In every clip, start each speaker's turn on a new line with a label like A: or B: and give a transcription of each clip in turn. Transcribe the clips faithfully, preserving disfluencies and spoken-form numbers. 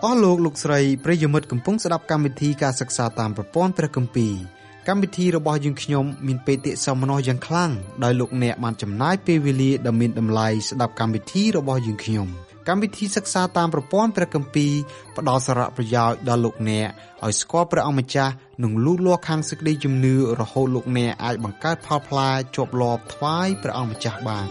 A: អស់លោកលោកស្រីប្រិយមិត្តកំពុងស្ដាប់កម្មវិធីការសិក្សាតាមប្រព័ន្ធព្រះគម្ពីរកម្មវិធីរបស់យើងខ្ញុំមានបេតិសោមនស្សយ៉ាងខ្លាំងដោយលោកអ្នកបានចំណាយពេលវេលាដ៏មានតម្លៃស្ដាប់កម្មវិធីរបស់យើងខ្ញុំកម្មវិធីសិក្សាតាមប្រព័ន្ធព្រះគម្ពីរផ្ដល់សារៈប្រយោជន៍ដល់លោកអ្នកឲ្យស្គាល់ព្រះអង្គម្ចាស់និងលូតលាស់ខាងសេចក្តីជំនឿរហូតលោកអ្នកអាចបង្កើតផលផ្លែជាប់លាប់ថ្វាយព្រះអង្គម្ចាស់បាន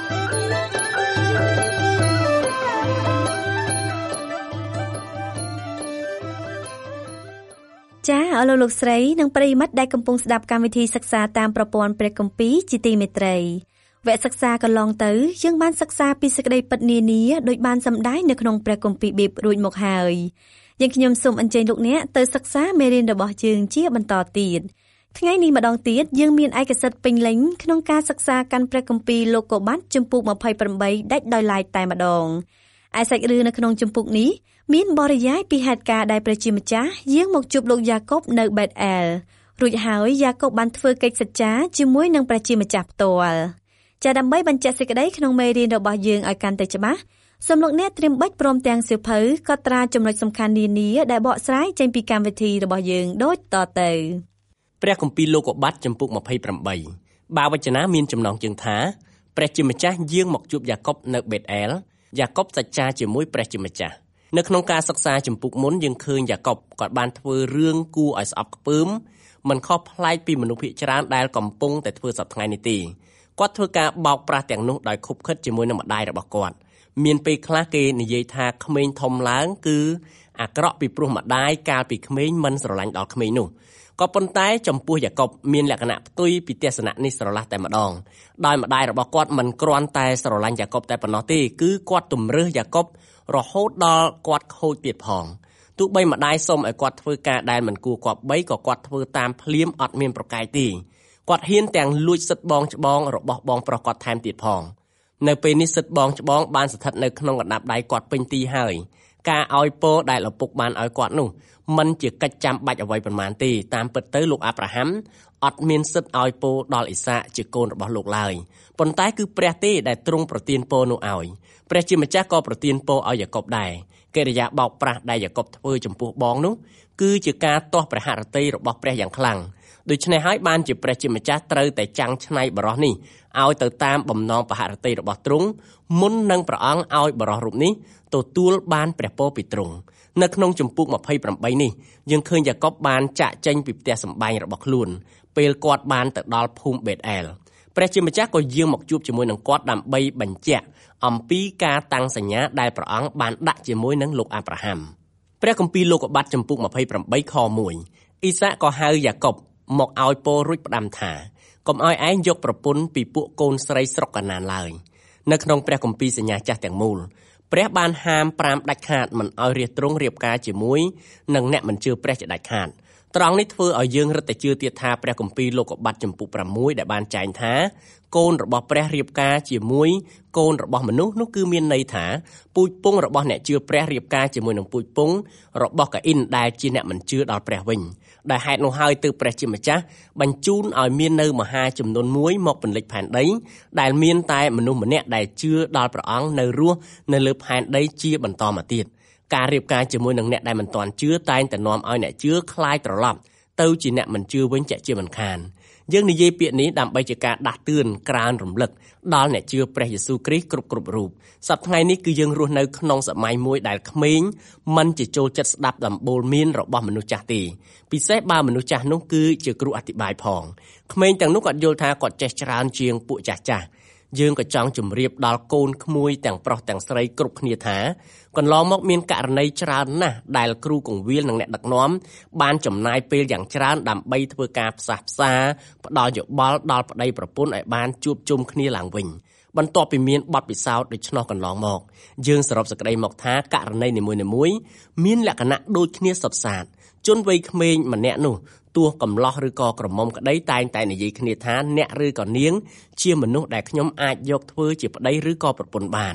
B: ចាអស់លោកលោកស្រីនិងប្រិយមិត្តដែលកំពុងស្ដាប់កម្មវិធីសិក្សាតាមប្រព័ន្ធព្រះគម្ពីរជាទីមេត្រីវគ្គសិក្សាកន្លងទៅយើងបានសិក្សាពីសេចក្តីពិតនានាដោយបានសម្ដែងនៅក្នុងព្រះគម្ពីរបេបរួចមកហើយយើងខ្ញុំសូមអញ្ជើញលោកអ្នកទៅសិក្សាមេរៀនរបស់យើងជាបន្តទៀតថ្ងៃនេះម្ដងទៀតយើងមានឯកសិទ្ធិពេញលេញក្នុងការសិក្សាកាន់ព្រះគម្ពីរលោកុបាទជំពូកម្ភៃប្រាំបីដាច់ដោយឡែកតែម្ដងឯសាច់រឿងនៅក្នុងជំពូកនេះមានបរិយាយពីហេតុការណ៍ដែលព្រះជាម្ចាស់យាងមកជួបលោកយ៉ាកុបនៅបេតអែលរួចហើយយ៉ាកុបបានធ្វើកិច្ចសច្ចាជាមួយនឹងព្រះជាម្ចាស់ផ្ទាល់ចាដើម្បីបញ្ជាក់សេចក្តីក្នុងមេរៀនរបស់យើងឲ្យកាន់តែច្បាស់សូមលោកអ្នកត្រៀមបិចព្រមទាំងសៀវភៅកត់ត្រាចំណុចសំខាន់នានាដែលបកស្រាយចេញពីកម្មវិធីរបស់យើងដូចតទៅ
C: ព្រះគម្ពីរលោកុបាទជំពូកម្ភៃប្រាំបីបាវចនាមានចំណងជើងថាព្រះជាម្ចាស់យាងមកជួបយ៉ាកុបនៅបេតអែលយ៉ាកុបសច្ចាជាមួយព្រះជាម្ចាស់នៅក្នុងការសិក្សាជំពូកមុនយើងឃើញយ៉ាកុបគាត់បានធ្វើរឿងគួរឲ្យស្អប់ខ្ពើមមិនខុសប្លែកពីមនុស្សភាគច្រើនដែលកំពុងតែធ្វើសប្តាហ៍ថ្ងៃនេះទេគាត់ធ្វើការបោកប្រាស់ទាំងនោះដោយខុបខិតជាមួយនឹងម្ដាយរបស់គាត់មានពេលខ្លះគេនិយាយថាក្មេងធំឡើងគឺអាក្រក់ពីព្រោះម្ដាយកាលពីក្មេងមិនស្រឡាញ់ដល់ក្មេងនោះក៏ប៉ុន្តែចំពោះយ៉ាកុបមានលក្ខណៈផ្ទុយពីទស្សនៈនេះស្រឡះតែម្ដងដោយម្ដាយរបស់គាត់មិនគ្រាន់តែស្រឡាញ់យ៉ាកុបតែប៉ុណ្ណោះទេគឺគាត់ទម្រើសយ៉ាកុបរហូតដល់គាត់ខូចទៀតផងទោះបីម្ដាយសុំឲ្យគាត់ធ្វើការដែលមិនគួរគប្បីក៏គាត់ធ្វើតាមភ្លាមអត់មានប្រកែកទេគាត់ហ៊ានទាំងលួចសិទ្ធិបងច្បងរបស់បងប្រុសគាត់ថែមទៀតផងនៅពេលនេះសិទ្ធិបងច្បងបានស្ថិតនៅក្នុងកណ្ដាប់ដៃគាត់ពេញទីហើយការឲ្យពរដែលឪពុកបានឲ្យគាត់នោះមិនជាកិច្ចចាំបាច់អ្វីប៉ុន្មានទេតាមពិតទៅលោកអាប់រ៉ាហាំអត់មានសិទ្ធិឲ្យពរដល់អ៊ីសាកជាកូនរបស់លោកឡើយប៉ុន្តែគឺព្រះទេដែលទ្រង់ប្រទានពរនោះឲ្យព្រះជាម្ចាស់ក៏ប្រទានពរឲ្យយ៉ាកុបដែរកិរិយាបោកប្រាស់ដែលយ៉ាកុបធ្វើចំពោះបងនោះគឺជាការទាស់ព្រះហឫទ័យរបស់ព្រះយ៉ាងខ្លាំងដូច្នេះហើយបានជាព្រះជាម្ចាស់ត្រូវតែចាំងឆ្នៃបរិសនេះឲ្យទៅតាមបំណងបហឫទ័យរបស់ទ្រង់មុននឹងព្រះអង្គឲ្យបរិសរូបនេះទទួលបានព្រះពរពីទ្រង់នៅក្នុងជំពូកម្ភៃប្រាំបីនេះយើងឃើញយ៉ាកុបបានចាក់ចេញពីផ្ទះសម្បែងរបស់ខ្លួនពេលគាត់បានទៅដល់ភូមិបេតអែលព្រះជាម្ចាស់ក៏យាងមកជួបជាមួយនឹងគាត់ដើម្បីបញ្ជាក់អំពីការតាំងសញ្ញាដែលព្រះអង្គបានដាក់ជាមួយនឹងលោកអាប់រ៉ាហាំព្រះគម្ពីរលោកុបាទជំពូកម្ភៃប្រាំបីខមួយអ៊ីសាកក៏ហៅយ៉ាកុបមកឲ្យពររួចផ្ដាំថាកុំឲ្យឯងយកប្រពន្ធពីពួកកូនស្រីស្រុកកាណានឡើយនៅក្នុងព្រះគម្ពីរសញ្ញាចាស់ទាំងមូលព្រះបានហាមប្រាមដាច់ខាតមិនឲ្យរាជទ្រង់រៀបការជាមួយនឹងអ្នកមិនជឿព្រះជាដាច់ខាតត្រង់នេះធ្វើឲ្យយើងរឹតតែជឿទៀតថាព្រះគម្ពីរលោកុបាទជំពូកប្រាំមួយដែលបានចែងថាកូនរបស់ព្រះរៀបការជាមួយកូនរបស់មនុស្សនោះគឺមានន័យថាពូជពង្សរបស់អ្នកជឿព្រះរៀបការជាមួយនឹងពូជពង្សរបស់កាអ៊ីនដែលជាអ្នកមិនជឿដល់ព្រះវិញដែលហេតុនោះហើយទើបព្រះជាម្ចាស់បញ្ជូនឲ្យមាននៅមហាចំនួនមួយមកពន្លិចផែនដីដែលមានតែមនុស្សម្នាក់ដែលជឿដល់ព្រះអង្គនៅរស់នៅលើផែនដីជាបន្តមកទៀតការរៀបការជាមួយនឹងអ្នកដែលមិនទាន់ជឿតែងតែនាំឲ្យអ្នកជឿคล้ายត្រឡប់ទៅជាអ្នកមិនជឿវិញជាជាមិនខានយើងនិយាយពាក្យនេះដើម្បីជាការដាស់តឿនក្រើនរំលឹកដល់អ្នកជឿព្រះយេស៊ូវគ្រីស្ទគ្រប់គ្រប់រូបសប្តាហ៍ថ្ងៃនេះគឺយើងរស់នៅក្នុងសម័យមួយដែលក្មេងមិនជាចូលចិត្តស្ដាប់ដំបូលមានរបស់មនុស្សចាស់ទេពិសេសបើមនុស្សចាស់នោះគឺជាគ្រូអធិប្បាយផងក្មេងទាំងនោះគាត់យល់ថាគាត់ចេះច្រើនជាងពួកចាស់ចាស់យើងក៏ចង់ជម្រាបដល់កូនក្មួយទាំងប្រុសទាំងស្រីគ្រប់គ្នាថាកន្លងមកមានករណីច្រើនណាស់ដែលគ្រូកងវិលនិងអ្នកដឹកនាំបានចំណាយពេលយ៉ាងច្រើនដើម្បីធ្វើការផ្សះផ្សាផ្ដល់យោបល់ដល់ប្តីប្រពន្ធឲ្យបានជួបជុំគ្នាឡើងវិញបន្ទាប់ពីមានបទពិសោធន៍ដូច្នោះកន្លងមកយើងសរុបសេចក្តីមកថាករណីនីមួយៗមានលក្ខណៈដូចគ្នាសុទ្ធសាធជនវ័យក្មេងម្នាក់នោះទោះកំឡោះឬក៏ក្រមុំក្តីតែងតែនិយាយគ្នាថាអ្នកឬក៏នាងជាមនុស្សដែលខ្ញុំអាចយកធ្វើជាប្តីឬក៏ប្រពន្ធបាន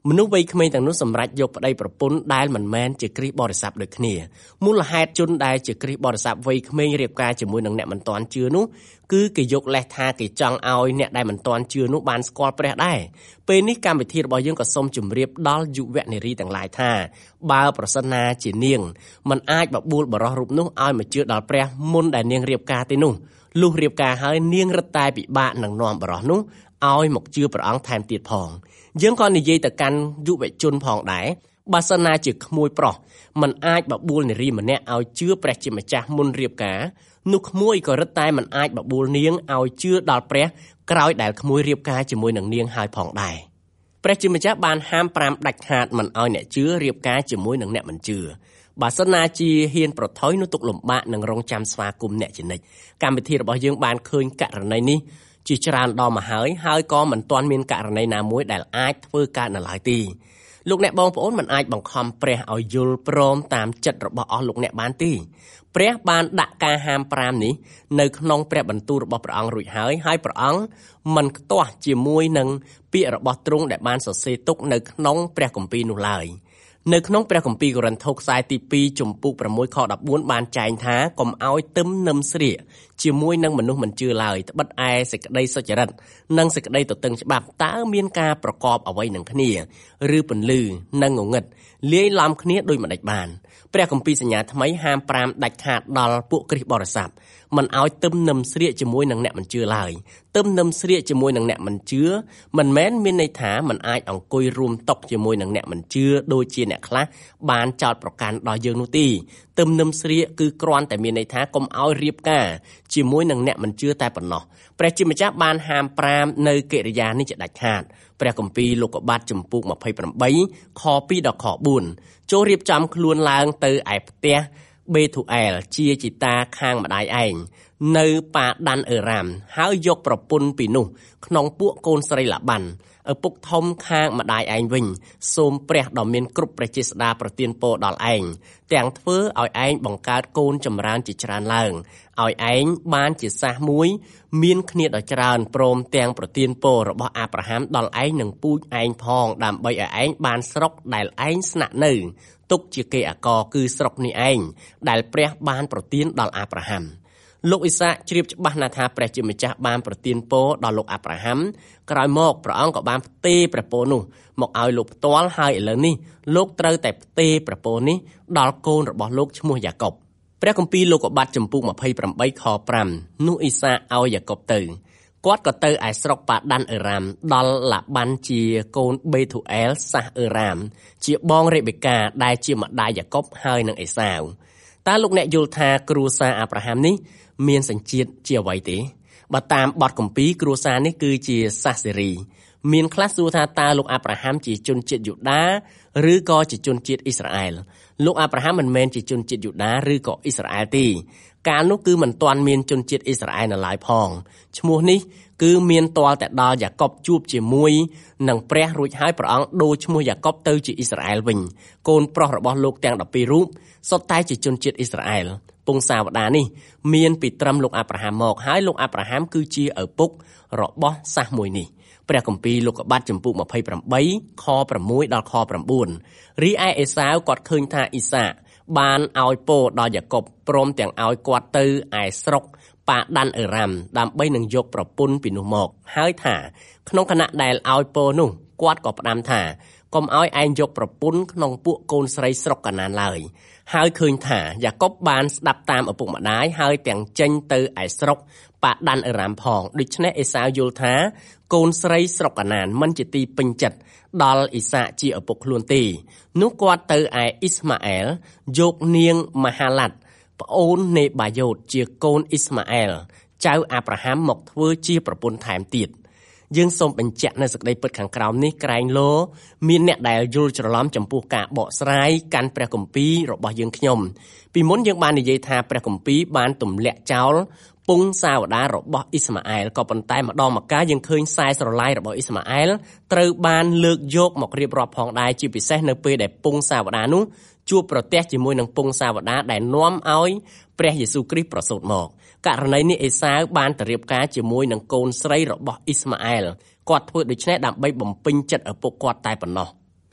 C: មនុស្សវ័យក្មេងទាំងនោះសម្រេចយកប្តីប្រពន្ធដែលមិនមែនជាគ្រិស្តបរិស័ទដូចគ្នាមូលហេតុជនដែលជាគ្រិស្តបរិស័ទវ័យក្មេងរៀបការជាមួយនឹងអ្នកមិនទាន់ជឿនោះគឺគេយកលេសថាគេចង់ឲ្យអ្នកដែលមិនទាន់ជឿនោះបានស្គាល់ព្រះដែរពេលនេះកម្មវិធីរបស់យើងក៏សូមជម្រាបដល់យុវនារីទាំងឡាយថាបើប្រសិនណាជានាងមិនអាចបបួលបរិសរូបនោះឲ្យមកជឿដល់ព្រះមុនដែលនាងរៀបការទេនោះលុះរៀបការហើយនាងរឹតតែពិបាកនឹងនាំបរិសនោះឲ្យមកជឿព្រះអង្គថែមទៀតផងយើងក៏និយាយទៅកាន់យុវជនផងដែរបើសិនណាជាក្មួយប្រុសមិនអាចបបួលនារីម្នាក់ឲ្យជឿព្រះជាម្ចាស់មុនរៀបការនោះក្មួយក៏រឹតតែមិនអាចបបួលនាងឲ្យជឿដល់ព្រះក្រោយដែលក្មួយរៀបការជាមួយនឹងនាងហើយផងដែរព្រះជាម្ចាស់បានហាមប្រាមដាច់ខាតមិនឲ្យអ្នកជឿរៀបការជាមួយនឹងអ្នកមិនជឿបើសិនណាជាហ៊ានប្រថុយនោះទុកលំបាកនឹងរងចាំស្វាគមន៍អ្នកជានិច្ចកម្មវិធីរបស់យើងបានឃើញករណីនេះជាច្រើនដងមកហើយហើយក៏មិនទាន់មានករណីណាមួយដែលអាចធ្វើកើតនៅឡើយទេលោកអ្នកបងប្អូនមិនអាចបង្ខំព្រះឲ្យយល់ព្រមតាមចិត្តរបស់អស់លោកអ្នកបានទេព្រះបានដាក់ការហាមប្រាមនេះនៅក្នុងព្រះបន្ទូលរបស់ព្រះអង្គរួចហើយហើយព្រះអង្គមិនខ្ទាស់ជាមួយនឹងពាក្យរបស់ទ្រង់ដែលបានសរសេរទុកនៅក្នុងព្រះគម្ពីរនោះឡើយនៅក្នុងព្រះគម្ពីរកូរិនថូសខ្សែទីពីរចំពុកប្រាំមួយខដប់បួនបានចែងថាកុំឲ្យទឹមនឹមស្រៀកជាមួយនឹងមនុស្សមិនជឿឡើយត្បិតឯសេចក្តីសុចរិតនិងសេចក្តីទទឹងច្បាប់តើមានការប្រកបអ្វីនឹងគ្នាឬពន្លឺនិងងងឹតលាយឡំគ្នាដូចម្តេចបានព្រះគម្ពីរសញ្ញាថ្មីហាមប្រាមដាច់ខាតដល់ពួកគ្រិស្តបរិស័ទមិនឲ្យទឹមនឹមស្រៀកជាមួយនឹងអ្នកមិនជឿឡើយទឹមនឹមស្រៀកជាមួយនឹងអ្នកមិនជឿមិនមែនមានន័យថាមិនអាចអង្គុយរួមតុជាមួយនឹងអ្នកមិនជឿដូចជាអ្នកខ្លះបានចោទប្រកាន់ដល់យើងនោះទេទឹមនឹមស្រៀកគឺគ្រាន់តែមានន័យថាកុំឲ្យរៀបការជាមួយនឹងអ្នកមិនជឿតែប៉ុណ្ណោះព្រះជាម្ចាស់បានហាមប្រាមនៅកិរិយានេះជាដាច់ខាតព្រះគម្ពីរលោកុបាទចំពុកម្ភៃប្រាំបីខពីរដល់ខបួនចូលរៀបចំខ្លួនឡើងទៅឯផ្ទះបេធូអែលជាជីតាខាងម្ដាយឯងនៅប៉ាដានអឺរ៉ាមហើយយកប្រពន្ធពីនោះក្នុងពួកកូនស្រីឡាបាន់ឪពុកធំខាងម្ដាយឯងវិញសូមព្រះដ៏មានគ្រប់ព្រះចេស្តាប្រទានពរដល់ឯងទាំងធ្វើឲ្យឯងបង្កើតកូនចម្រើនជាច្រើនឡើងឲ្យឯងបានជាសះមួយមានគ្នាដ៏ច្រើនព្រមទាំងប្រទានពររបស់អាប់រ៉ាហាំដល់ឯងនិងពូជឯងផងដើម្បីឲ្យឯងបានស្រុកដែលឯងស្នាក់នៅទុកជាគេអាករគឺស្រុកនេះឯងដែលព្រះបានប្រទានដល់អាប់រ៉ាហាំលោកអ៊ីសាកជ្រាបច្បាស់ណាស់ថាព្រះជាម្ចាស់បានប្រទានពរដល់លោកអាប់រ៉ាហាំក្រោយមកព្រះអង្គក៏បានផ្ទេរព្រះពរនោះមកឲ្យលោកផ្ទាល់ហើយឥឡូវនេះលោកត្រូវតែផ្ទេរព្រះពរនេះដល់កូនរបស់លោកឈ្មោះយ៉ាកុបព្រះគម្ពីរលោកុបាទចំពុកម្ភៃប្រាំបីខប្រាំនោះអ៊ីសាកឲ្យយ៉ាកុបទៅគាត់ក៏ទៅឯស្រុកប៉ាដានអឺរ៉ាមដល់ឡាបាន់ជាកូនបេធូអែលសាសអឺរ៉ាមជាបងរេបេកាដែលជាម្ដាយយ៉ាកុបហើយនឹងអេសាវតើលោកអ្នកយល់ថាគ្រួសារអាប់រ៉ាហាំនេះមានសញ្ជាតិជាអ្វីទេបើតាមបទគម្ពីរគ្រួសារនេះគឺជាសាសសេរីមានខ្លះសួរថាតើលោកអាប់រ៉ាហាំជាជនជាតិយូដាឬក៏ជាជនជាតិអ៊ីស្រាអែលលោកអាប់រ៉ាហាំមិនមែនជាជនជាតិយូដាឬក៏អ៊ីស្រាអែលទេកាលនោះគឺមិនទាន់មានជនជាតិអ៊ីស្រាអែលនៅឡើយផងឈ្មោះនេះគឺមានទាល់តែដល់យ៉ាកុបជួបជាមួយនឹងព្រះរួចហើយព្រះអង្គដូរឈ្មោះយ៉ាកុបទៅជាអ៊ីស្រាអែលវិញកូនប្រុសរបស់លោកទាំងដប់ពីររូបសុទ្ធតែជាជនជាតិអ៊ីស្រាអែលពងសាវតានេះមានពីត្រឹមលោកអាប់រ៉ាហាំមកហើយលោកអាប់រ៉ាហាំគឺជាឪពុករបស់សាសមួយនេះព្រះគម្ពីរលោកុបាទចំពុកម្ភៃប្រាំបីខប្រាំមួយដល់ខប្រាំបួនរីឯអេសាវគាត់ឃើញថាអ៊ីសាកបានឲ្យពរដល់យ៉ាកុបព្រមទាំងឲ្យគាត់ទៅឯស្រុកប៉ាដានអឺរ៉ាមដើម្បីនឹងយកប្រពន្ធពីនោះមកហើយថាក្នុងខណៈដែលឲ្យពរនោះគាត់ក៏ផ្ដាំថាកុំឲ្យឯងយកប្រពន្ធក្នុងពួកកូនស្រីស្រុកកាណានឡើយហើយឃើញថាយ៉ាកុបបានស្ដាប់តាមឪពុកម្ដាយហើយទាំងចេញទៅឯស្រុកប៉ាដានអឺរ៉ាមផងដូច្នេះអេសាវយល់ថាកូនស្រីស្រុកកាណានមិនជាទីពេញចិត្តដល់អ៊ីសាកជាឪពុកខ្លួនទេនោះគាត់ទៅឯអ៊ីស្ម៉ាអែលយកនាងមហាឡាត់ប្អូននេបាយ៉ូតជាកូនអ៊ីស្ម៉ាអែលចៅអាប់រ៉ាហាំមកធ្វើជាប្រពន្ធថែមទៀតយើងសូមបញ្ជាក់នៅសេចក្តីពិតខាងក្រោមនេះក្រែងលោមានអ្នកដែលយល់ច្រឡំចំពោះការបកស្រាយកាន់ព្រះគម្ពីររបស់យើងខ្ញុំពីមុនយើងបាននិយាយថាព្រះគម្ពីរបានទម្លាក់ចោលពងសាវតារបស់អ៊ីស្ម៉ាអែលក៏ប៉ុន្តែម្ដងម្កាលយើងឃើញខ្សែស្រឡាយរបស់អ៊ីស្ម៉ាអែលត្រូវបានលើកយកមករៀបរាប់ផងដែរជាពិសេសនៅពេលដែលពងសាវតានោះជួបប្រទះជាមួយនឹងពងសាវតាដែលនាំឲ្យព្រះយេស៊ូវគ្រីស្ទប្រសូតមកករណីនេះអេសាវបានទៅរៀបការជាមួយនឹងកូនស្រីរបស់អ៊ីស្ម៉ាអែលគាត់ធ្វើដូច្នេះដើម្បីបំពេញចិត្តឪពុកគាត់តែប៉ុណ្ណោះ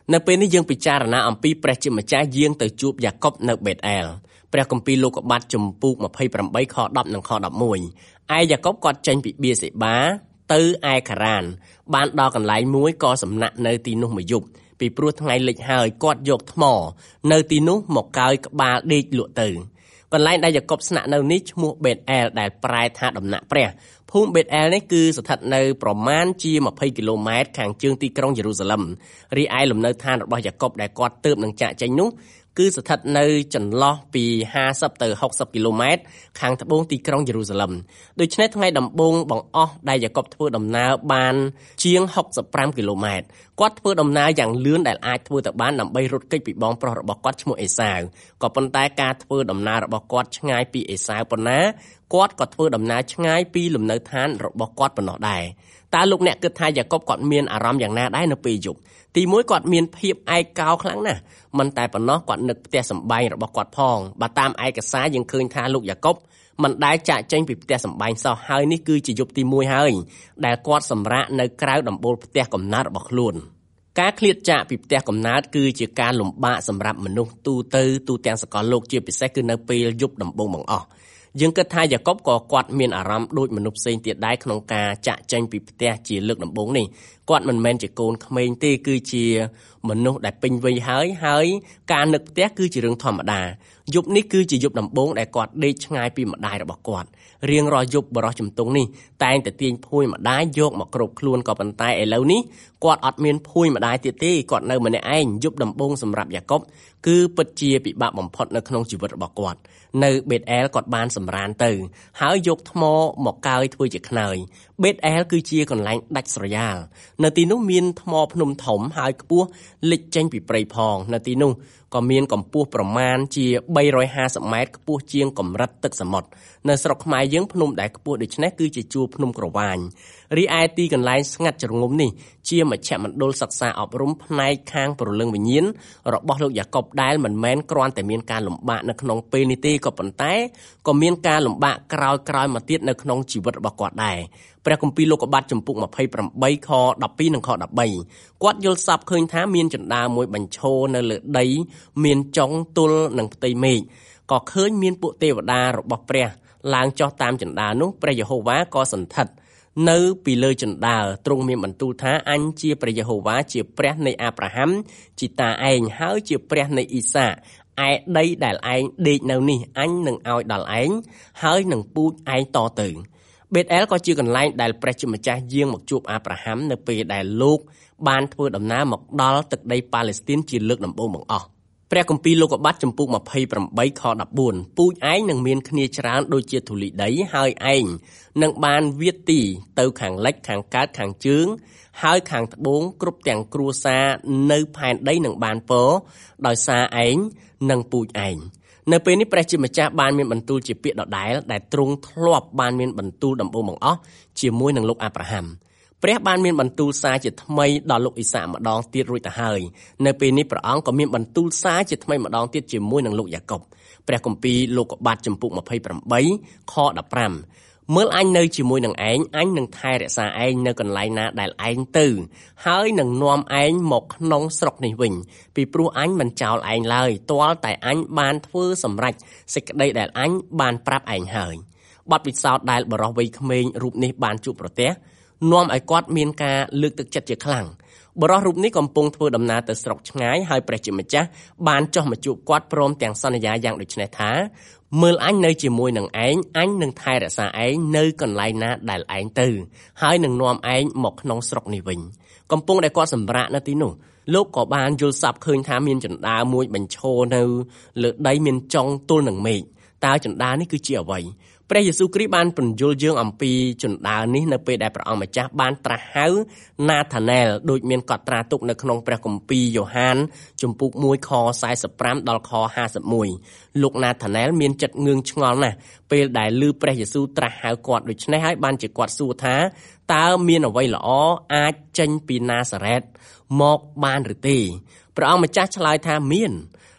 C: នៅពេលនេះយើងពិចារណាអំពីព្រះជាម្ចាស់យាងទៅជួបយ៉ាកុបនៅបេតអែលព្រះគម្ពីរលោកុបាទជំពូកម្ភៃប្រាំបីខដប់និងខដប់មួយឯយ៉ាកុបគាត់ចេញពីបៀសេបាទៅឯខារ៉ានបានដល់កន្លែងមួយក៏សំណាក់នៅទីនោះមួយយប់ពីព្រោះថ្ងៃលិចហើយគាត់យកថ្មនៅទីនោះមកកោយក្បាលដេកលក់ទៅកន្លែងដែលយ៉ាកុបស្នាក់នៅនេះឈ្មោះបេតអែលដែលប្រែថាដំណាក់ព្រះភូមិបេតអែលនេះគឺស្ថិតនៅប្រមាណជាម្ភៃគីឡូម៉ែត្រខាងជើងទីក្រុងយេរូសាឡឹមរីឯលំនៅឋានរបស់យ៉ាកុបដែលគាត់ទើបនឹងចាកចេញនោះគឺស្ថិតនៅចន្លោះពីห้าสิบទៅหกสิบគីឡូម៉ែត្រខាងត្បូងទីក្រុងយេរូសាឡឹមដូច្នេះថ្ងៃដំបូងបង្អស់ដែលយ៉ាកុបធ្វើដំណើរបានជាងหกสิบห้าគីឡូម៉ែត្រគាត់ធ្វើដំណើរយ៉ាងលឿនដែលអាចធ្វើទៅបានដើម្បីរត់គេចពីបងប្រុសរបស់គាត់ឈ្មោះអេសាវក៏ប៉ុន្តែការធ្វើដំណើររបស់គាត់ឆ្ងាយពីអេសាវប៉ុណ្ណាគាត់ក៏ធ្វើដំណើរឆ្ងាយពីលំនៅឋានរបស់គាត់ប៉ុណ្ណោះដែរតើលោកអ្នកគិតថាយ៉ាកុបគាត់មានអារម្មណ៍យ៉ាងណាដែរនៅពេលយប់ទីមួយគាត់មានភាពឯកោខ្លាំងណាស់មិនតែប៉ុណ្ណោះគាត់នឹកផ្ទះសម្បែងរបស់គាត់ផងបើតាមឯកសារយើងឃើញថាលោកយ៉ាកុបមិនដែលចាកចេញពីផ្ទះសម្បែងសោះហើយនេះគឺជាយប់ទីមួយហើយដែលគាត់សម្រាកនៅក្រៅដំបូលផ្ទះកំណើតរបស់ខ្លួនការឃ្លាតចាកពីផ្ទះកំណើតគឺជាការលំបាកសម្រាប់មនុស្សទូទៅទូទាំងសកលលោកជាពិសេសគឺនៅពេលយប់ដំបូងបង្អស់យើងគិតថាយ៉ាកុបក៏គាត់មានអារម្មណ៍ដូចមនុស្សផ្សេងទៀតដែរក្នុងការចាក់ចេញពីផ្ទះជាលើកដំបូងនេះគាត់មិនមែនជាកូនក្មេងទេគឺជាមនុស្សដែលពេញវ័យហើយហើយការនឹកផ្ទះគឺជារឿងធម្មតាយប់នេះគឺជាយប់ដំបូងដែលគាត់ដេកឆ្ងាយពីម្ដាយរបស់គាត់រៀងរាល់យប់បរិសុទ្ធជំទង់នេះតែងតែទាញភួយម្ដាយយកមកគ្របខ្លួនក៏ប៉ុន្តែឥឡូវនេះគាត់អត់មានភួយម្ដាយទៀតទេគាត់នៅម្នាក់ឯងយប់ដំបូងសម្រាប់យ៉ាកុបគឺពិតជាពិបាកបំផុតនៅក្នុងជីវិតរបស់គាត់នៅបេតអែលគាត់បានសម្រានទៅហើយយកថ្មមកកោយធ្វើជាខ្នើយបេតអែលគឺជាកន្លែងដាច់ស្រយាលនៅទីនោះមានថ្មភ្នំធំហើយខ្ពស់លិចចេញពីព្រៃផងនៅទីនោះក៏មានកម្ពស់ប្រមាណជាបីរយห้าสิบម៉ែត្រខ្ពស់ជាងកម្រិតទឹកសមុទ្រនៅស្រុកខ្មែរយើងភ្នំដែលខ្ពស់ដូចនេះគឺជាជួរភ្នំក្រវាញរីឯទីកន្លែងស្ងាត់ជ្រងំនេះជាមជ្ឈមណ្ឌលសិក្សាអប់រំផ្នែកខាងព្រលឹងវិញ្ញាណរបស់លោកយ៉ាកុបដែលមិនមែនគ្រាន់តែមានការលំបាកនៅក្នុងពេលនេះទេក៏ប៉ុន្តែក៏មានការលំបាកក្រោយក្រោយមកទៀតនៅក្នុងជីវិតរបស់គាត់ដែរព្រះគម្ពីរលោកុបាទជំពូកម្ភៃប្រាំបីខដប់ពីរនិងខដប់បីគាត់យល់សប្តិឃើញថាមានជណ្ដើរមួយបញ្ឈរនៅលើដីមានចុងទល់នឹងផ្ទៃមេឃក៏ឃើញមានពួកទេវតារបស់ព្រះឡើងចុះតាមជណ្ដើរនោះព្រះយេហូវ៉ាក៏សន្ធិដ្ឋនៅពីលើជណ្ដើរទ្រង់មានបន្ទូលថាអញជាព្រះយេហូវ៉ាជាព្រះនៃអាប់រ៉ាហាំជីតាឯងហើយជាព្រះនៃអ៊ីសាកឯដីដែលឯងដេកនៅនេះអញនឹងឲ្យដល់ឯងហើយនឹងពូជឯងតទៅបេតអែលក៏ជាកន្លែងដែលព្រះជាម្ចាស់យាងមកជួបអាប់រ៉ាហាំនៅពេលដែលលោកបានធ្វើដំណើរមកដល់ទឹកដីប៉ាឡេស្ទីនជាលើកដំបូងបង្អស់ព្រះគម្ពីរលោកុបាទជំពូកម្ភៃប្រាំបីខដប់បួនពូជឯងនឹងមានគ្នាច្រើនដូចជាធូលីដីហើយឯងនឹងបានវាទទីទៅខាងលិចខាងកើតខាងជើងហើយខាងត្បូងគ្រប់ទាំងគ្រួសារនៅផែនដីនឹងបានពរដោយសារឯងនិងពូជឯងនៅពេលនេះព្រះជាម្ចាស់បានមានបន្ទូលជាពាក្យដដែលដែលទ្រង់ធ្លាប់បានមានបន្ទូលដំបូងបង្អស់ជាមួយនឹងលោកអាប់រ៉ាហាំព្រះបានមានបន្ទូលសារជាថ្មីដល់លោកអ៊ីសាកម្ដងទៀតរួចទៅហើយនៅពេលនេះព្រះអង្គក៏មានបន្ទូលសារជាថ្មីម្ដងទៀតជាមួយនឹងលោកយ៉ាកុបព្រះគម្ពីរលោកុបាទជំពូកម្ភៃប្រាំបីខដប់ប្រាំមើលអញនៅជាមួយនឹងឯងអញនឹងថែរក្សាឯងនៅកន្លែងណាដែលឯងទៅហើយនឹងនាំឯងមកក្នុងស្រុកនេះវិញពីព្រោះអញមិនចោលឯងឡើយទាល់តែអញបានធ្វើសម្រេចសេចក្តីដែលអញបានប្រាប់ឯងហើយបទពិសោធន៍ដែលបរិសុទ្ធវ័យក្មេងរូបនេះបានជួបប្រទះនាំឲ្យគាត់មានការលើកទឹកចិត្តជាខ្លាំងបរិសុទ្ធរូបនេះកំពុងធ្វើដំណើរទៅស្រុកឆ្ងាយហើយព្រះជាម្ចាស់បានចុះមកជួបគាត់ព្រមទាំងសន្យាយ៉ាងដូចនេះថាមើលអញនៅជាមួយនឹងឯងអញនឹងថែរក្សាឯងនៅកន្លែងណាដែលឯងទៅហើយនឹងនាំឯងមកក្នុងស្រុកនេះវិញកំពុងដែលគាត់សម្រាកនៅទីនោះលោកក៏បានយល់សប្តិឃើញថាមានជណ្ដើរមួយបញ្ឈរនៅលើដីមានចុងទល់នឹងមេឃតើជណ្ដើរនេះគឺជាអ្វីព្រះយេស៊ូវគ្រីស្ទបានពន្យល់យើងអំពីជណ្ដើរនេះនៅពេលដែលព្រះអង្គម្ចាស់បានត្រាស់ហៅណាថាណែលដោយមានកត់ត្រាទុកនៅក្នុងព្រះគម្ពីរយ៉ូហានជំពូកមួយខសែសិបប្រាំដល់ខហាសិបមួយលោកណាថាណែលមានចិត្តងឿងឆ្ងល់ណាស់ពេលដែលឮព្រះយេស៊ូវត្រាស់ហៅគាត់ដូច្នេះហើយបានជាគាត់សួរថាតើមានអ្វីល្អអាចចេញពីណាសារ៉េតមកបានឬទេព្រះអង្គម្ចាស់ឆ្លើយថាមាន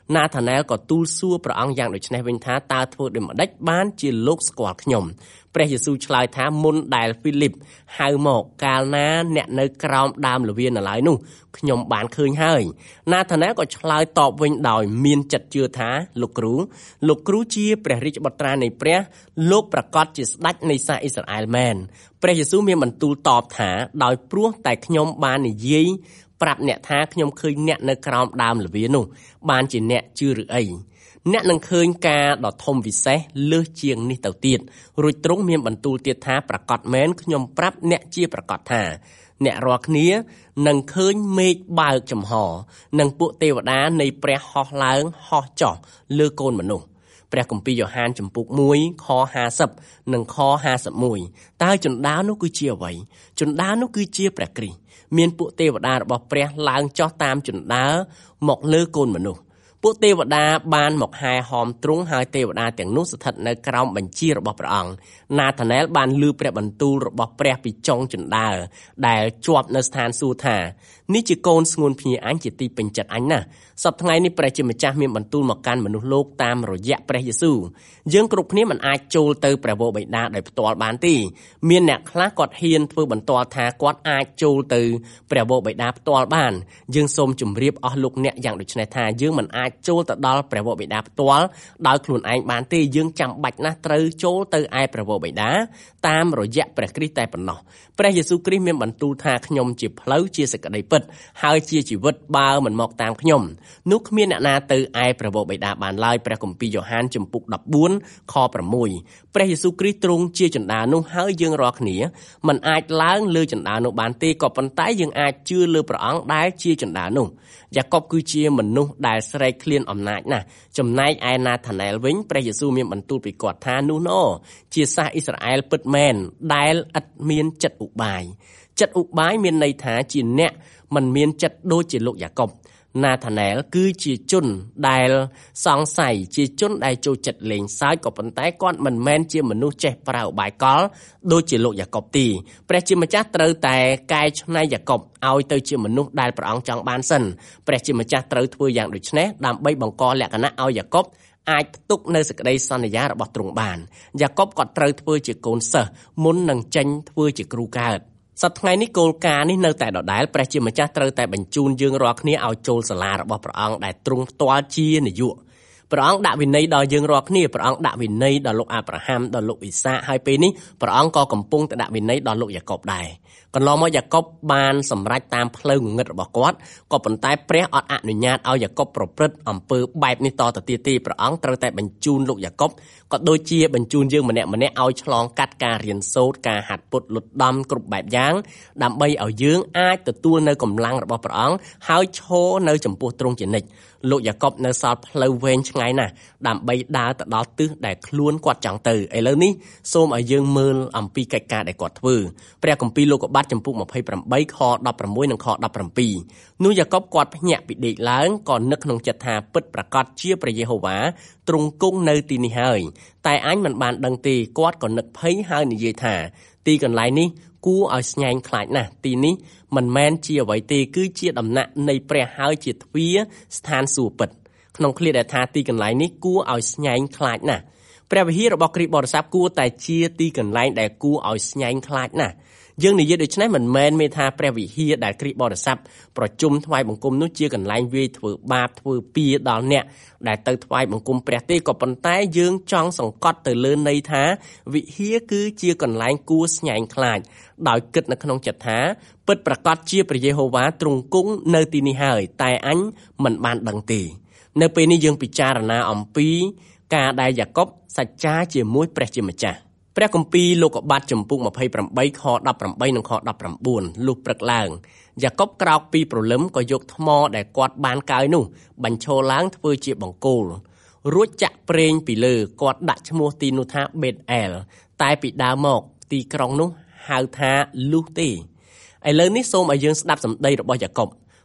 C: ណាថាណែលក៏ទូលសួរព្រះអង្គយ៉ាងដូចនេះវិញថាតើធ្វើដូចម្ដេចបានជាលោកស្គាល់ខ្ញុំព្រះយេស៊ូវឆ្លើយថាមុនដែលហ្វីលីបហៅមកកាលណាអ្នកនៅក្រោមដើមល្វានៅឡើយនោះខ្ញុំបានឃើញហើយណាថាណែលក៏ឆ្លើយតបវិញដោយមានចិត្តជឿថាលោកគ្រូលោកគ្រូជាព្រះរាជបុត្រានៃព្រះលោកប្រកាសជាស្ដេចនៃសាសអ៊ីស្រាអែលមែនព្រះយេស៊ូវមានបន្ទូលតបថាដោយព្រោះតែខ្ញុំបាននិយាយប្រាប់អ្នកថាខ្ញុំឃើញអ្នកនៅក្រោមដើមល្វានោះបានជាអ្នកជឿឬអីអ្នកនឹងឃើញការដ៏ធំវិសេសលើសជាងនេះទៅទៀតរួចទ្រង់មានបន្ទូលទៀតថាប្រកាសមែនខ្ញុំប្រាប់អ្នកជាប្រកាសថាអ្នករាល់គ្នានឹងឃើញមេឃបើកចំហនិងពួកទេវតានៃព្រះហោះឡើងហោះចុះលើកូនមនុស្សព្រះគម្ពីរយ៉ូហានចំពុកមួយខห้าสิบនិងខห้าสิบเอ็ดតើជណ្ដើរនោះគឺជាអ្វីជណ្ដើរនោះគឺជាព្រះគ្រីស្ទមានពួកទេវតារបស់ព្រះឡើងចុះតាមជណ្ដើរមកលើកូនមនុស្សពួកទេវតាបានមកហែហោមទ្រង់ហើយទេវតាទាំងនោះស្ថិតនៅក្រោមបញ្ជារបស់ព្រះអង្គណាថាណែលបានឮព្រះបន្ទូលរបស់ព្រះពីចុងជណ្ដើរដែលជាប់នៅស្ថានសួគ៌ថានេះជាកូនស្ងួនភ្ញាអញជាទីពេញចិត្តអញណាស់សប្តាហ៍ថ្ងៃនេះព្រះជាម្ចាស់មានបន្ទូលមកកាន់មនុស្សលោកតាមរយៈព្រះយេស៊ូវយើងគ្រប់គ្នាមិនអាចចូលទៅព្រះវរបិតាដោយផ្ទាល់បានទេមានអ្នកខ្លះគាត់ហ៊ានធ្វើបន្ទាល់ថាគាត់អាចចូលទៅព្រះវរបិតាផ្ទាល់បានយើងសូមជម្រាបអស់លោកអ្នកយ៉ាងដូចនេះថាយើងមិនអាចចូលទៅដល់ព្រះវរបិតាផ្ទាល់ដោយខ្លួនឯងបានទេយើងចាំបាច់ណាស់ត្រូវចូលទៅឯព្រះវរបិតាតាមរយៈព្រះគ្រីស្ទតែប៉ុណ្ណោះព្រះយេស៊ូវគ្រីស្ទមានបន្ទូលថាខ្ញុំជាផ្លូវជាសេចក្តីពិតហើយជាជីវិតបើមិនមកតាមខ្ញុំនោះគ្មានអ្នកណាទៅឯព្រះវរបិតាបានឡើយព្រះគម្ពីរយ៉ូហានចំពុកដប់បួនខប្រាំមួយព្រះយេស៊ូវគ្រីស្ទទ្រង់ជាជណ្ដើរនោះហើយយើងរាល់គ្នាមិនអាចឡើងលើជណ្ដើរនោះបានទេក៏ប៉ុន្តែយើងអាចជឿលើព្រះអង្គដែលជាជណ្ដើរនោះយ៉ាកុបគឺជាមនុស្សដែលស្រែកឃ្លានអំណាចណាស់ចំណែកឯណាថាណែលវិញព្រះយេស៊ូវមានបន្ទូលពីគាត់ថានោះណជាសាសអ៊ីស្រាអែលពិតមែនដែលឥតមានចិត្តឧបាយចិត្តឧបាយមានន័យថាជាអ្នកមិនមានចិត្តដូចជាលោកយ៉ាកុបណាថាណែលគឺជាជនដែលសង្ស័យជាជនដែលចូលចិត្តលេងសើចក៏ប៉ុន្តែគាត់មិនមែនជាមនុស្សចេះប្រើឧបាយកលដូចជាលោកយ៉ាកុបទេព្រះជាម្ចាស់ត្រូវតែកែច្នៃយ៉ាកុបឲ្យទៅជាមនុស្សដែលព្រះអង្គចង់បានសិនព្រះជាម្ចាស់ត្រូវធ្វើយ៉ាងដូចនេះដើម្បីបង្កលក្ខណៈឲ្យយ៉ាកុបអាចផ្ទុកនៅសេចក្តីសន្យារបស់ទ្រង់បានយ៉ាកុបក៏ត្រូវធ្វើជាកូនសិស្សមុននឹងចេញធ្វើជាគ្រូកើតសប្តាហ៍ថ្ងៃនេះគោលការណ៍នេះនៅតែដដែលព្រះជាម្ចាស់ត្រូវតែបញ្ជូនយើងរាល់គ្នាឲ្យចូលសាលារបស់ព្រះអង្គដែលទ្រង់ផ្ទាល់ជានាយកព្រះអង្គដាក់វិន័យដល់យើងរាល់គ្នាព្រះអង្គដាក់វិន័យដល់លោកអាប់រ៉ាហាំដល់លោកអ៊ីសាកហើយពេលនេះព្រះអង្គក៏កំពុងតែដាក់វិន័យដល់លោកយ៉ាកុបដែរកន្លងមកយ៉ាកុបបានសម្រេចតាមផ្លូវងងឹតរបស់គាត់ក៏ប៉ុន្តែព្រះអត់អនុញ្ញាតឲ្យយ៉ាកុបប្រព្រឹត្តអំពើបែបនេះតទៅទៀតទេព្រះអង្គត្រូវតែបញ្ជូនលោកយ៉ាកុបក៏ដូចជាបញ្ជូនយើងម្នាក់ម្នាក់ឲ្យឆ្លងកាត់ការរៀនសូត្រការហាត់ពុតលុតដំគ្រប់បែបយ៉ាងដើម្បីឲ្យយើងអាចទទួលនៅកម្លាំងរបស់ព្រះអង្គហើយឈរនៅចំពោះទ្រង់ជានិច្ចលោកយ៉ាកុបនៅសល់ផ្លូវវែងឆ្ងាយណាស់ដើម្បីដើរទៅដល់ទិសដែលខ្លួនគាត់ចង់ទៅឥឡូវនេះសូមឲ្យយើងមើលអំពីកិច្ចការដែលគាត់ធ្វើព្រះគម្ពីរលោកុបាទចំពុកម្ភៃប្រាំបីខដប់ប្រាំមួយនិងខដប់ប្រាំពីរនោះយ៉ាកុបគាត់ភ្ញាក់ពីដេកឡើងក៏នឹកក្នុងចិត្តថាពិតប្រាកដជាព្រះយេហូវ៉ាទ្រង់គង់នៅទីនេះហើយតែអញមិនបានដឹងទេគាត់ក៏នឹកភ័យហើយនិយាយថាទីកន្លែងនេះគួរឲ្យស្ញែងខ្លាចណាស់ទីនេះមិនមែនជាអ្វីទេគឺជាដំណាក់នៃព្រះហើយជាទ្វារស្ថានសួគ៌ពិតក្នុងឃ្លាដែលថាទីកន្លែងនេះគួរឲ្យស្ញែងខ្លាចណាស់ព្រះវិហាររបស់គ្រីស្ទបរិស័ទគួរតែជាទីកន្លែងដែលគួរឲ្យស្ញែងខ្លាចណាស់យើងនិយាយដូច្នេះមិនមែនមានថាព្រះវិហារដែលគ្រីស្ទបរិស័ទប្រជុំថ្វាយបង្គំនោះជាកន្លែងវាយធ្វើបាបធ្វើពៀដល់អ្នកដែលទៅថ្វាយបង្គំព្រះទេក៏ប៉ុន្តែយើងចង់សង្កត់ទៅលើន័យថាវិហារគឺជាកន្លែងគួរស្ញែងខ្លាចដោយគិតនៅក្នុងចិត្តថាពិតប្រាកដជាព្រះយេហូវ៉ាទ្រង់គង់នៅទីនេះហើយតែអញមិនបានដឹងទេនៅពេលនេះយើងពិចារណាអំពីការដែលយ៉ាកុបសច្ចាជាមួយព្រះជាម្ចាស់ព្រះគម្ពីរលោកុបាទចំពុកម្ភៃប្រាំបីខដប់ប្រាំបីនិងខដប់ប្រាំបួនលុះព្រឹកឡើងយ៉ាកុបក្រោកពីព្រលឹមក៏យកថ្មដែលគាត់បានកើយនោះបញ្ឈរឡើងធ្វើជាបង្គោលរួចចាក់ប្រេងពីលើគាត់ដាក់ឈ្មោះទីនោះថាបេតអែលតែពីដើមមកទីក្រុងនោះហៅថាលូសទេឥឡូវនេះសូមឲ្យយើងស្ដាប់សម្ដីរបស់យ៉ាកុប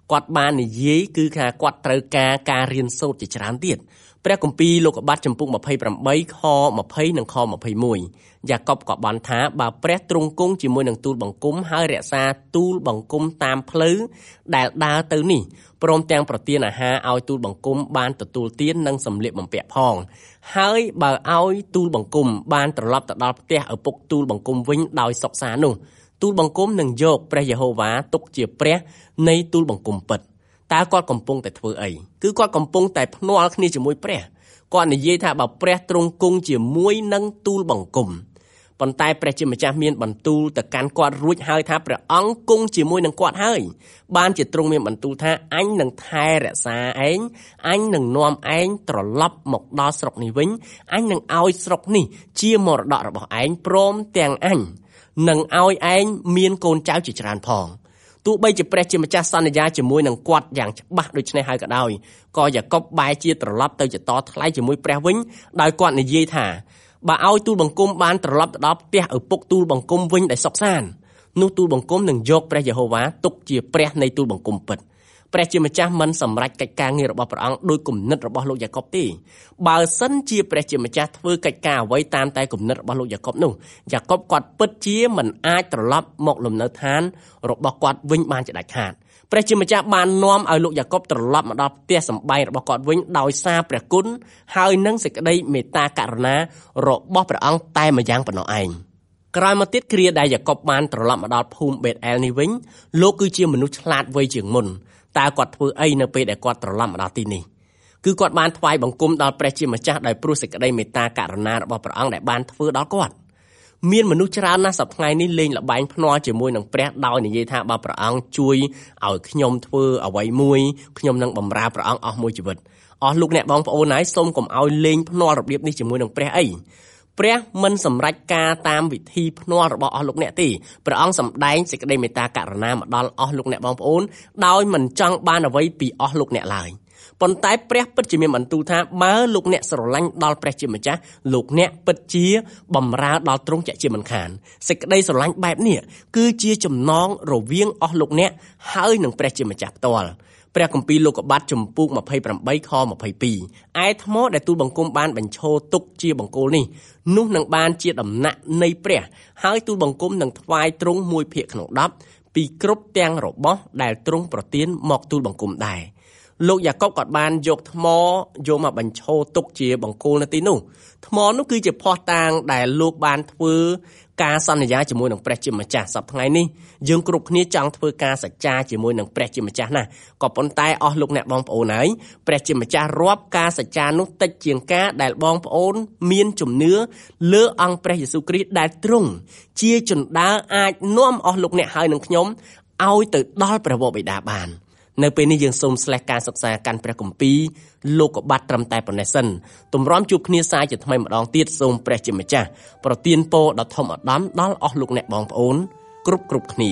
C: គាត់បាននិយាយគឺថាគាត់ត្រូវការការរៀនសូត្រជាច្រើនទៀតព្រះគម្ពីរលោកុបាទចំពុកยี่สิบแปดខยี่สิบនិងខยี่สิบเอ็ดយ៉ាកុបក៏បានថាបើព្រះទ្រង់គង់ជាមួយនឹងទូលបង្គំហើយរក្សាទូលបង្គំតាមផ្លូវដែលដើរទៅនេះព្រមទាំងប្រទានអាហារឲ្យទូលបង្គំបានទទួលទាននិងសម្លៀកបំពាក់ផងហើយបើឲ្យទូលបង្គំបានត្រឡប់ទៅដល់ផ្ទះឪពុកទូលបង្គំវិញដោយសុខសាន្តនោះទូលបង្គំនឹងយកព្រះយេហូវ៉ាទុកជាព្រះនៃទូលបង្គំពិតតើគាត់កំពុងតែធ្វើអីគឺគាត់កំពុងតែភ្នាល់គ្នាជាមួយព្រះគាត់និយាយថាបើព្រះទ្រង់គង់ជាមួយនឹងទូលបង្គំប៉ុន្តែព្រះជាម្ចាស់មានបន្ទូលទៅកាន់គាត់រួចហើយថាព្រះអង្គគង់ជាមួយនឹងគាត់ហើយបានជាទ្រង់មានបន្ទូលថាអញនឹងថែរក្សាឯងអញនឹងនាំឯងត្រឡប់មកដល់ស្រុកនេះវិញអញនឹងឲ្យស្រុកនេះជាមរតករបស់ឯងព្រមទាំងអញនឹងឲ្យឯងមានកូនចៅជាច្រើនផងទោះបីជាព្រះជាម្ចាស់សន្យាជាមួយនឹងគាត់យ៉ាងច្បាស់ដូចនេះហើយក៏ដោយក៏យ៉ាកុបបែរជាត្រឡប់ទៅជាតថ្លៃជាមួយព្រះវិញដោយគាត់និយាយថាបើឲ្យទូលបង្គំបានត្រឡប់ទៅដល់ផ្ទះឪពុកទូលបង្គំវិញដោយសុខសាន្តនោះទូលបង្គំនឹងយកព្រះយេហូវ៉ាទុកជាព្រះនៃទូលបង្គំពិតព្រះជាម្ចាស់មិនសម្រេចកិច្ចការងាររបស់ព្រះអង្គដោយគំនិតរបស់លោកយ៉ាកុបទេបើសិនជាព្រះជាម្ចាស់ធ្វើកិច្ចការអ្វីតាមតែគំនិតរបស់លោកយ៉ាកុបនោះយ៉ាកុបគាត់ពិតជាមិនអាចត្រឡប់មកលំនៅឋានរបស់គាត់វិញបានជាដាច់ខាតព្រះជាម្ចាស់បាននាំឲ្យលោកយ៉ាកុបត្រឡប់មកដល់ផ្ទះសម្បែងរបស់គាត់វិញដោយសារព្រះគុណហើយនឹងសេចក្តីមេត្តាករុណារបស់ព្រះអង្គតែម្យ៉ាងប៉ុណ្ណោះឯងក្រោយមកទៀតគ្រាដែលយ៉ាកុបបានត្រឡប់មកដល់ភូមិបេតអែលនេះវិញលោកគឺជាមនុស្សឆ្លាតវៃជាងមុនតើគាត់ធ្វើអីនៅពេលដែលគាត់ត្រឡប់មកដល់ទីនេះគឺគាត់បានថ្វាយបង្គំដល់ព្រះជាម្ចាស់ដោយព្រោះសេចក្តីមេត្តាករុណារបស់ព្រះអង្គដែលបានធ្វើដល់គាត់មានមនុស្សច្រើនណាស់សប្តាហ៍ថ្ងៃនេះលេងល្បែងភ្នាល់ជាមួយនឹងព្រះដោយនិយាយថាបើព្រះអង្គជួយឲ្យខ្ញុំធ្វើអ្វីមួយខ្ញុំនឹងបម្រើព្រះអង្គអស់មួយជីវិតអស់លោកអ្នកបងប្អូនហើយសូមកុំឲ្យលេងភ្នាល់របៀបនេះជាមួយនឹងព្រះអីព្រះមិនសម្រេចការតាមវិធីភ្នាល់របស់អស់លោកអ្នកទេព្រះអង្គសម្ដែងសេចក្តីមេត្តាករុណាមកដល់អស់លោកអ្នកបងប្អូនដោយមិនចង់បានអ្វីពីអស់លោកអ្នកឡើយប៉ុន្តែព្រះពិតជាមានបន្ទូលថាបើលោកអ្នកស្រឡាញ់ដល់ព្រះជាម្ចាស់លោកអ្នកពិតជាបម្រើដល់ទ្រង់ជាជាមិនខានសេចក្តីស្រឡាញ់បែបនេះគឺជាចំណងរវាងអស់លោកអ្នកហើយនឹងព្រះជាម្ចាស់ផ្ទាល់ព្រះគម្ពីរលោកុបាទចំពុកยี่สิบแปดខยี่สิบเอ็ดឯថ្មដែលទូលបង្គំបានបញ្ឈរទុកជាបង្គោលនេះនោះនឹងបានជាដំណាក់នៃព្រះហើយទូលបង្គំនឹងថ្វាយទ្រង់មួយភាគក្នុងដប់ពីគ្រប់ទាំងរបស់ដែលទ្រង់ប្រទានមកទូលបង្គំដែរលោកយ៉ាកុបក៏បានយកថ្មយកមកបញ្ឈរទុកជាបង្គោលនៅទីនោះថ្មនោះគឺជាភស្តុតាងដែលលោកបានធ្វើការសន្យាជាមួយនឹងព្រះជាម្ចាស់សប្តាហ៍ថ្ងៃនេះយើងគ្រប់គ្នាចង់ធ្វើការសច្ចាជាមួយនឹងព្រះជាម្ចាស់ណាក៏ប៉ុន្តែអស់លោកអ្នកបងប្អូនហើយព្រះជាម្ចាស់រាប់ការសច្ចានោះតិចជាងការដែលបងប្អូនមានជំនឿលើអង្គព្រះយេស៊ូវគ្រីស្ទដែលទ្រង់ជាជណ្ដើរអាចនាំអស់លោកអ្នកហើយនឹងខ្ញុំឲ្យទៅដល់ព្រះវរបិតាបាននៅពេលនេះយើងសូមស្លេះការសិក្សាកាន់ព្រះគម្ពីរលោកុបាទត្រឹមតែប៉ុណ្ណេះសិនទម្រាំជួបគ្នាសាជាថ្មីម្ដងទៀតសូមព្រះជាម្ចាស់ប្រទានពរដ៏ធំឧត្តមដល់អស់លោកអ្នកបងប្អូនគ្រប់គ្រប់គ្នា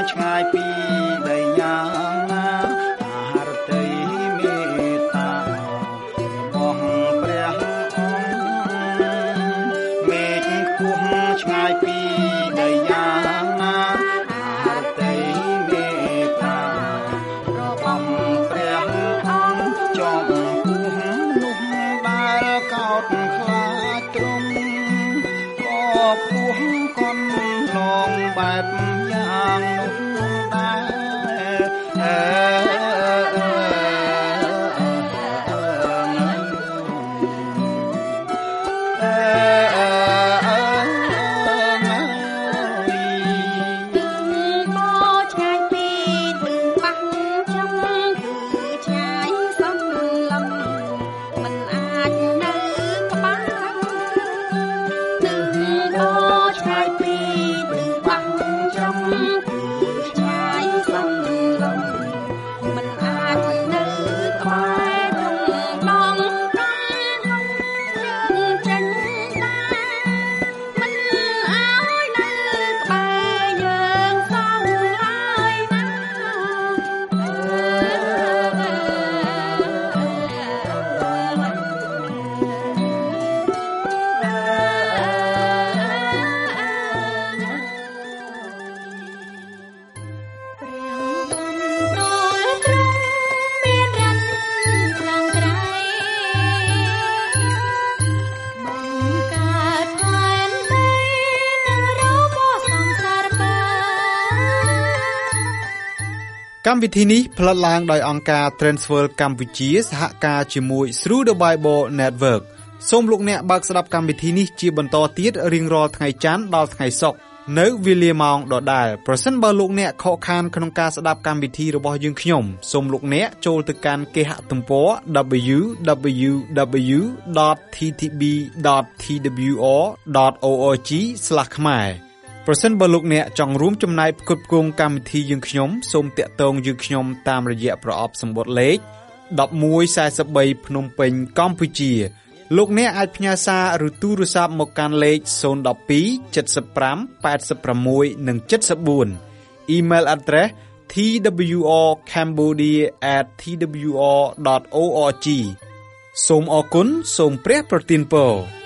D: ឆ្ងាយពីដីយ៉ាងណាអាហារតីមេត្តារបស់ព្រះអង្គមេឃខ្ពស់ឆ្ងាយពីដីយ៉ាងណាអាហារតីមេត្តារបស់ព្រះអង្គចំពោះនោះដែលកោតខ្លាចទ្រង់ក៏ពោះកន់ឡងបែបយ៉ាងនោះដែរអើ
A: កម្មវិធីនេះផ្លាត់ឡើងដោយអង្គការ Transworld កម្ពុជាសហការជាមួយ Through the Bible Network សូមលោកអ្នកបើកស្ដាប់កម្មវិធីនេះជាបន្តទៀតរៀងរាល់ថ្ងៃច័ន្ទដល់ថ្ងៃសុក្រនៅវេលាម៉ោងដដែលប្រសិនបើលោកអ្នកខកខានក្នុងការស្ដាប់កម្មវិធីរបស់យើងខ្ញុំសូមលោកអ្នកចូលទៅកាន់គេហទំព័រ double-u double-u double-u dot t t b dot t w r dot org slash ខ្មែរប្រសិនបើលោកអ្នកចង់រួមចំណែកផ្គត់ផ្គង់កម្មវិធីយើងខ្ញុំសូមតាក់ទងយើងខ្ញុំតាមរយៈប្រអប់សម្បត្តិលេខmột một bốn baភ្នំពេញកម្ពុជាលោកអ្នកអាចផ្ញើសារឬទូរស័ព្ទមកកាន់លេខศูนย์ หนึ่ง สอง เจ็ด ห้า แปด หก និង เจ็ด สี่ Email address t w r cambodia at t w r dot org សូមអរគុណសូមព្រះប្រទានពរ